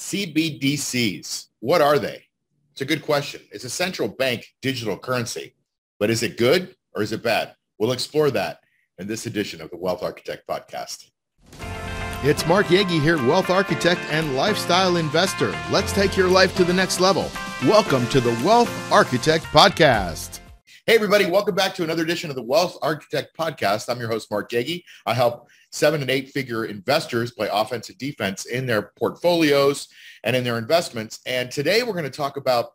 CBDCs, what are they? It's a good question. It's a central bank digital currency, but is it good or is it bad? We'll explore that in this edition of the Wealth Architect Podcast. It's Mark Yagi here, Wealth Architect and Lifestyle Investor. Let's take your life to the next level. Welcome to the Wealth Architect Podcast. Hey, everybody. Welcome back to another edition of the Wealth Architect Podcast. I'm your host, Mark Yagi. I help 7- and 8-figure investors play offense and defense in their portfolios and in their investments. And today we're going to talk about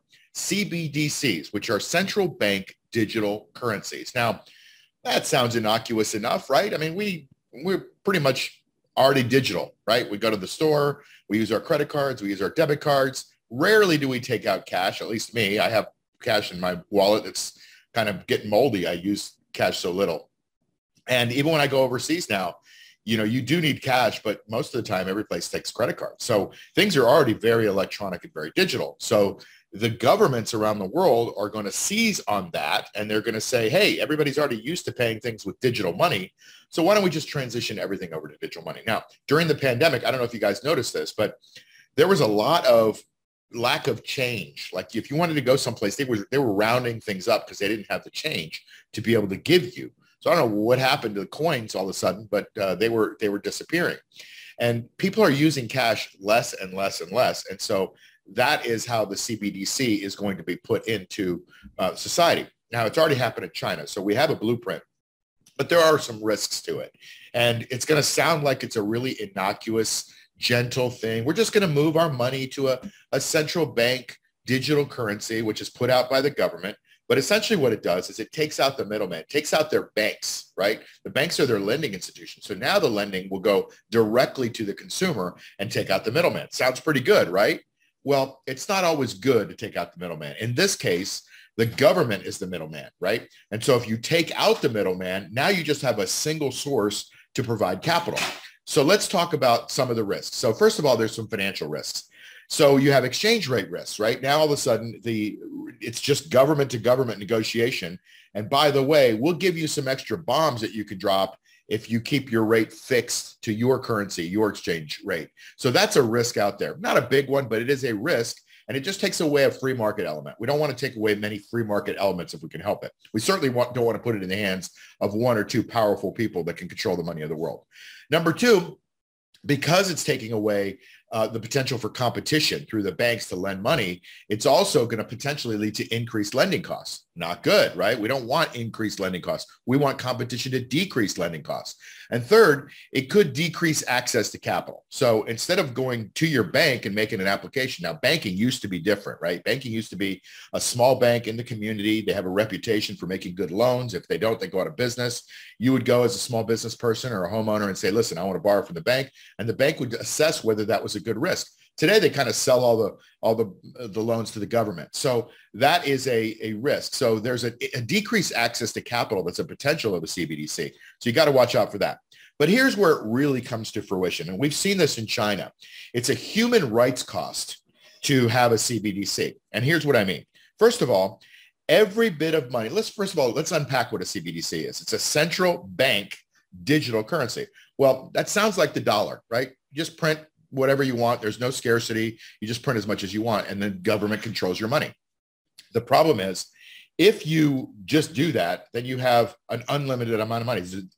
CBDCs, which are central bank digital currencies. Now, that sounds innocuous enough, right? I mean, we're pretty much already digital, right? We go to the store, we use our credit cards, we use our debit cards. Rarely do we take out cash, at least me. I have cash in my wallet that's kind of getting moldy. I use cash so little. And even when I go overseas now, you do need cash, but most of the time, every place takes credit cards. So things are already very electronic and very digital. So the governments around the world are going to seize on that. And they're going to say, hey, everybody's already used to paying things with digital money. So why don't we just transition everything over to digital money? Now, during the pandemic, I don't know if you guys noticed this, but there was a lot of lack of change. Like if you wanted to go someplace, they were rounding things up because they didn't have the change to be able to give you. So I don't know what happened to the coins all of a sudden, but they were disappearing. And people are using cash less and less and less. And so that is how the CBDC is going to be put into society. Now, it's already happened in China. So we have a blueprint, but there are some risks to it. And it's going to sound like it's a really innocuous, gentle thing. We're just going to move our money to a central bank digital currency, which is put out by the government. But essentially what it does is it takes out the middleman, it takes out their banks, right? The banks are their lending institutions. So now the lending will go directly to the consumer and take out the middleman. Sounds pretty good, right? Well, it's not always good to take out the middleman. In this case, the government is the middleman, right? And so if you take out the middleman, now you just have a single source to provide capital. So let's talk about some of the risks. So first of all, there's some financial risks. So you have exchange rate risks, right? Now, all of a sudden, it's just government to government negotiation. And by the way, we'll give you some extra bombs that you can drop if you keep your rate fixed to your currency, your exchange rate. So that's a risk out there. Not a big one, but it is a risk. And it just takes away a free market element. We don't want to take away many free market elements if we can help it. We certainly don't want to put it in the hands of one or two powerful people that can control the money of the world. Number two, because it's taking away the potential for competition through the banks to lend money, it's also going to potentially lead to increased lending costs. Not good, right? We don't want increased lending costs. We want competition to decrease lending costs. And third, it could decrease access to capital. So instead of going to your bank and making an application, now banking used to be different, right? Banking used to be a small bank in the community. They have a reputation for making good loans. If they don't, they go out of business. You would go as a small business person or a homeowner and say, listen, I want to borrow from the bank. And the bank would assess whether that was a good risk. Today, they kind of sell all the loans to the government. So that is a risk. So there's a decreased access to capital that's a potential of a CBDC. So you got to watch out for that. But here's where it really comes to fruition. And we've seen this in China. It's a human rights cost to have a CBDC. And here's what I mean. First of all, every bit of money, let's unpack what a CBDC is. It's a central bank digital currency. Well, that sounds like the dollar, right? You just print whatever you want. There's no scarcity. You just print as much as you want, and then government controls your money. The problem is, if you just do that, then you have an unlimited amount of money.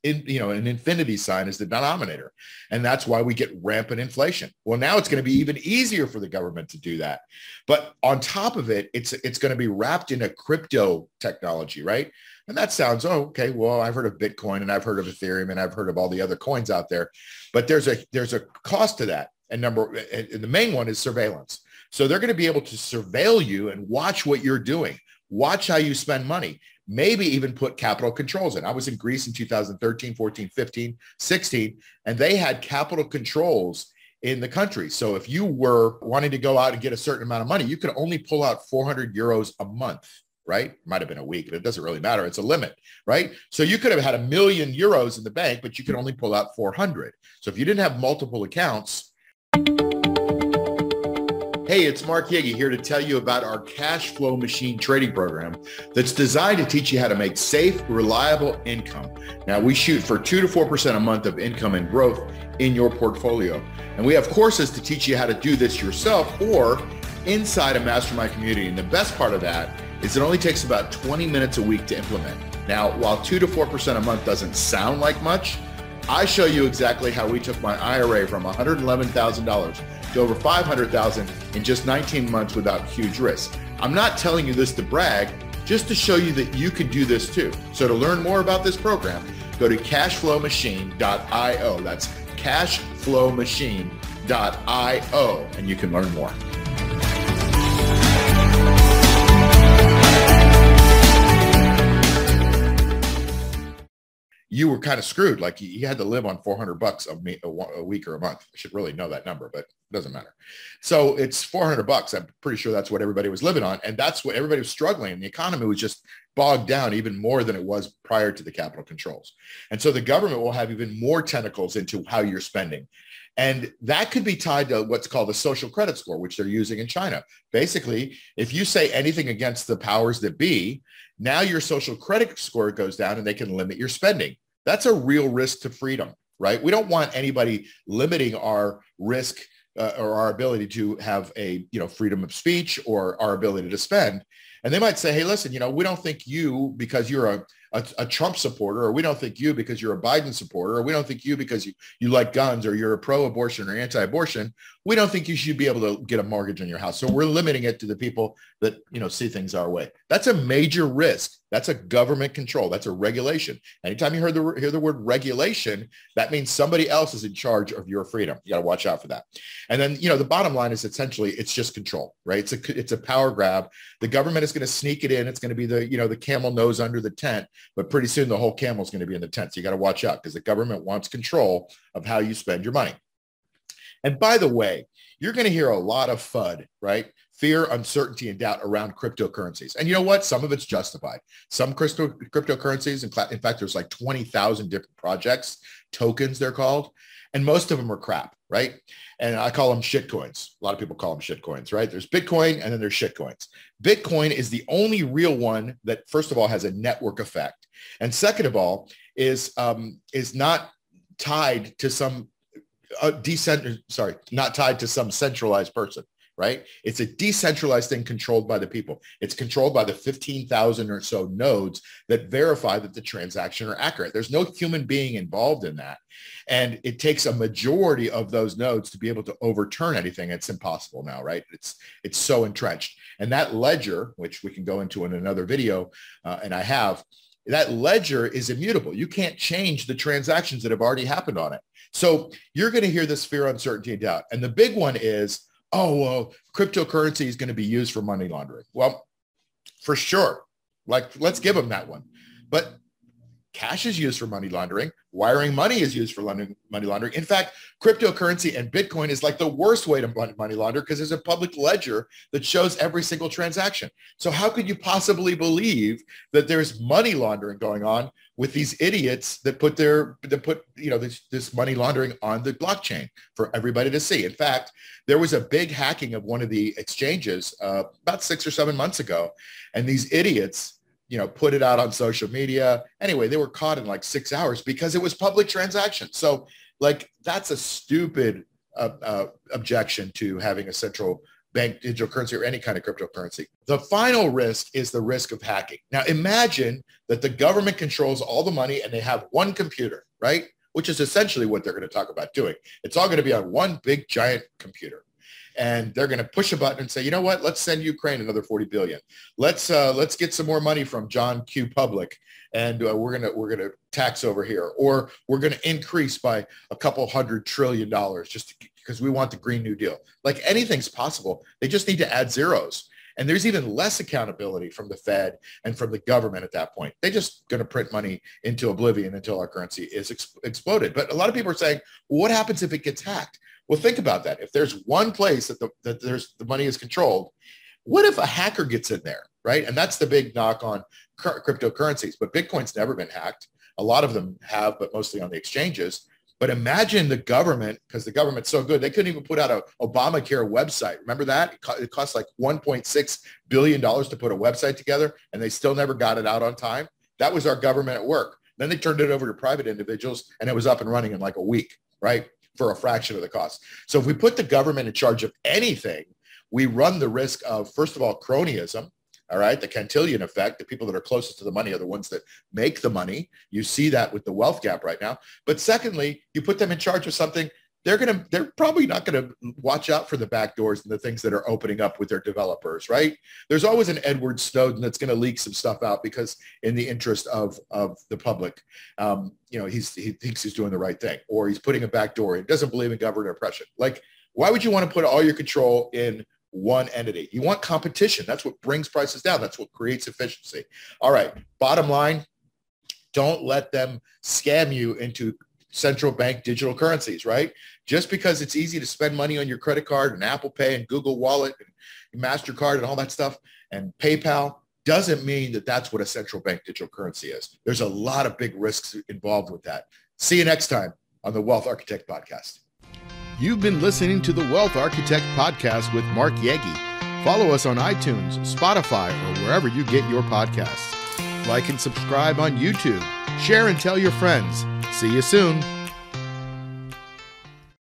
An infinity sign is the denominator. And that's why we get rampant inflation. Well, now it's going to be even easier for the government to do that. But on top of it, it's going to be wrapped in a crypto technology, right? And that sounds, okay, well, I've heard of Bitcoin and I've heard of Ethereum and I've heard of all the other coins out there. But there's a cost to that. And the main one is surveillance. So they're going to be able to surveil you and watch what you're doing, watch how you spend money, maybe even put capital controls in. I was in Greece in 2013, 14, 15, 16, and they had capital controls in the country. So if you were wanting to go out and get a certain amount of money, you could only pull out 400 euros a month, right? Might have been a week, but it doesn't really matter. It's a limit, right? So you could have had 1 million euros in the bank, but you could only pull out 400. So if you didn't have multiple accounts, Hey, it's Mark Yagi here to tell you about our cash flow machine trading program that's designed to teach you how to make safe, reliable income. Now, we shoot for 2 to 4% a month of income and growth in your portfolio. And we have courses to teach you how to do this yourself or inside a mastermind community. And the best part of that is it only takes about 20 minutes a week to implement. Now, while 2 to 4% a month doesn't sound like much, I show you exactly how we took my IRA from $111,000 to over $500,000 in just 19 months without huge risk. I'm not telling you this to brag, just to show you that you could do this too. So to learn more about this program, go to cashflowmachine.io. That's cashflowmachine.io, and you can learn more. You were kind of screwed. Like you had to live on $400 a week or a month. I should really know that number, but it doesn't matter. So it's $400. I'm pretty sure that's what everybody was living on. And that's what everybody was struggling. And the economy was just bogged down even more than it was prior to the capital controls. And so the government will have even more tentacles into how you're spending. And that could be tied to what's called a social credit score, which they're using in China. Basically, if you say anything against the powers that be, now your social credit score goes down and they can limit your spending. That's a real risk to freedom, right? We don't want anybody limiting our risk or our ability to have a, freedom of speech or our ability to spend. And they might say, hey, listen, we don't think you because you're a Trump supporter, or we don't think you because you're a Biden supporter, or we don't think you because you like guns, or you're a pro-abortion or anti-abortion. We don't think you should be able to get a mortgage on your house. So we're limiting it to the people that, see things our way. That's a major risk. That's a government control. That's a regulation. Anytime you hear the word regulation, that means somebody else is in charge of your freedom. You got to watch out for that. And then, the bottom line is essentially it's just control, right? It's a power grab. The government is going to sneak it in. It's going to be the camel nose under the tent, but pretty soon the whole camel is going to be in the tent. So you got to watch out because the government wants control of how you spend your money. And by the way, you're going to hear a lot of FUD, right? Fear, uncertainty, and doubt around cryptocurrencies. And you know what? Some of it's justified. Some cryptocurrencies, in fact, there's like 20,000 different projects, tokens they're called, and most of them are crap, right? And I call them shit coins. A lot of people call them shit coins, right? There's Bitcoin and then there's shit coins. Bitcoin is the only real one that, first of all, has a network effect. And second of all, is not tied to some not tied to some centralized person, right? It's a decentralized thing controlled by the people. It's controlled by the 15,000 or so nodes that verify that the transaction are accurate. There's no human being involved in that. And it takes a majority of those nodes to be able to overturn anything. It's impossible now, right? It's so entrenched. And that ledger, which we can go into in another video, and I have, that ledger is immutable. You can't change the transactions that have already happened on it. So you're going to hear this fear, uncertainty, and doubt. And the big one is, cryptocurrency is going to be used for money laundering. Well, for sure. Let's give them that one. But cash is used for money laundering. Wiring money is used for money laundering. In fact, cryptocurrency and Bitcoin is like the worst way to money launder because there's a public ledger that shows every single transaction. So how could you possibly believe that there's money laundering going on with these idiots that put this money laundering on the blockchain for everybody to see? In fact, there was a big hacking of one of the exchanges about 6 or 7 months ago, and these idiots put it out on social media. Anyway, they were caught in like 6 hours because it was public transaction. So that's a stupid objection to having a central bank digital currency or any kind of cryptocurrency. The final risk is the risk of hacking. Now, imagine that the government controls all the money and they have one computer, right? Which is essentially what they're going to talk about doing. It's all going to be on one big giant computer. And they're going to push a button and say, you know what? Let's send Ukraine another 40 billion. Let's get some more money from John Q. Public, and we're gonna tax over here, or we're going to increase by a couple $100 trillion just because we want the Green New Deal. Like anything's possible. They just need to add zeros. And there's even less accountability from the Fed and from the government at that point. They're just going to print money into oblivion until our currency is exploded. But a lot of people are saying, well, what happens if it gets hacked? Well, think about that. If there's one place that the money is controlled, what if a hacker gets in there, right? And that's the big knock on cryptocurrencies. But Bitcoin's never been hacked. A lot of them have, but mostly on the exchanges. But imagine the government, because the government's so good, they couldn't even put out an Obamacare website. Remember that? It cost like $1.6 billion to put a website together, and they still never got it out on time. That was our government at work. Then they turned it over to private individuals, and it was up and running in like a week, right? For a fraction of the cost. So if we put the government in charge of anything, we run the risk of, first of all, cronyism. All right. The Cantillon effect, the people that are closest to the money are the ones that make the money. You see that with the wealth gap right now. But secondly, you put them in charge of something, they're probably not going to watch out for the back doors and the things that are opening up with their developers, right? There's always an Edward Snowden that's going to leak some stuff out because in the interest of the public, he thinks he's doing the right thing, or he's putting a back door in, doesn't believe in government oppression. Like, why would you want to put all your control in one entity? You want competition. That's what brings prices down. That's what creates efficiency. All right. Bottom line, don't let them scam you into central bank digital currencies, right? Just because it's easy to spend money on your credit card and Apple Pay and Google Wallet and MasterCard and all that stuff and PayPal doesn't mean that that's what a central bank digital currency is. There's a lot of big risks involved with that. See you next time on the Wealth Architect Podcast. You've been listening to the Wealth Architect Podcast with Mark Yagi. Follow us on iTunes, Spotify, or wherever you get your podcasts. Like and subscribe on YouTube. Share and tell your friends. See you soon.